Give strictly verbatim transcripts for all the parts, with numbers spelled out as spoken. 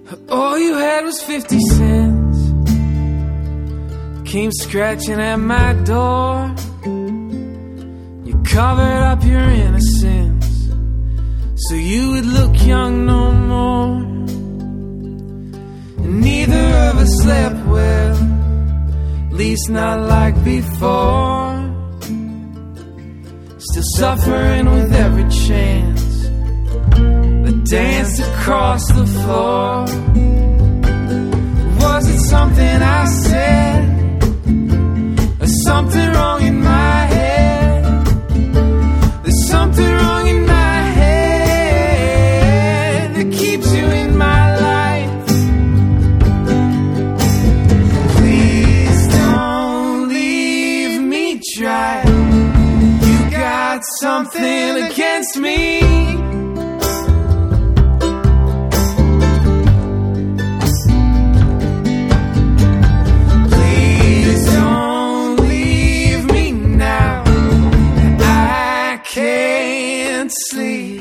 All you had was fifty cents. Came scratching at my door. You covered up your innocence so you would look young no more. And neither of us slept well, at least not like before. Still suffering with every chance that danced across the floor. Was it something I said, or something wrong in my head? There's something wrong in my head that keeps you in my life. Please don't leave me dry. You got something against me. Sleep.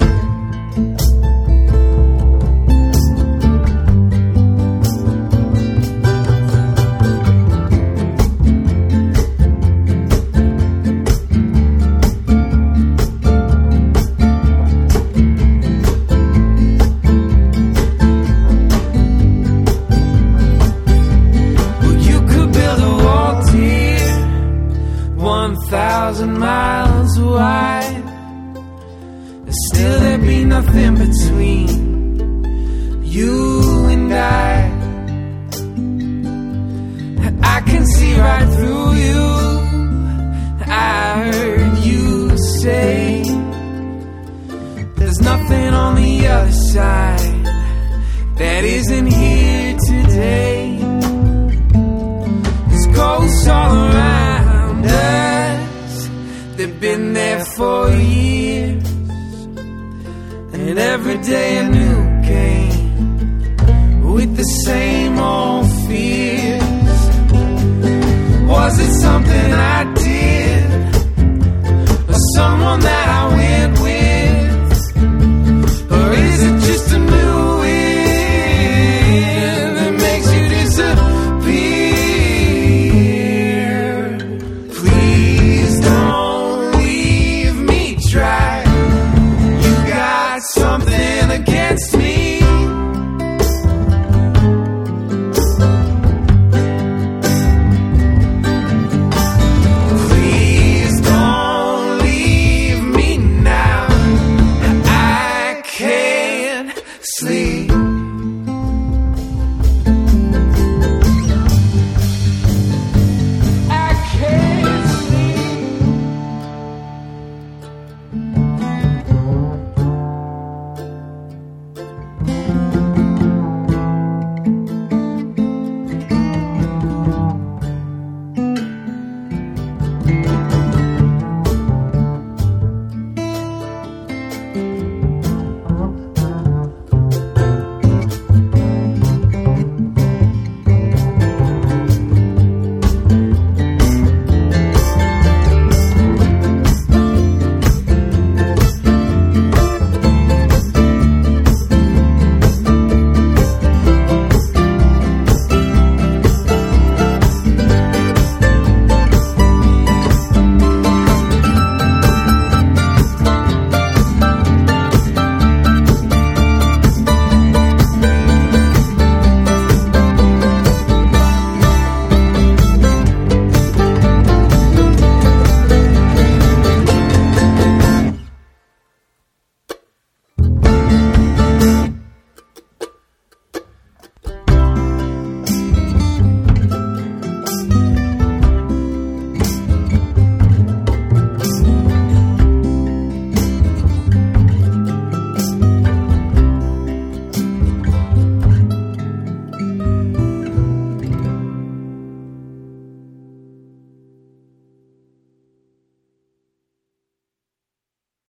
Well, you could build a wall, dear, one thousand miles wide. Still there'd be nothing between you and I. I can see right through you. I heard you say there's nothing on the other side that isn't here today. There's ghosts all around us, they've been there for years. And every day a new game with the same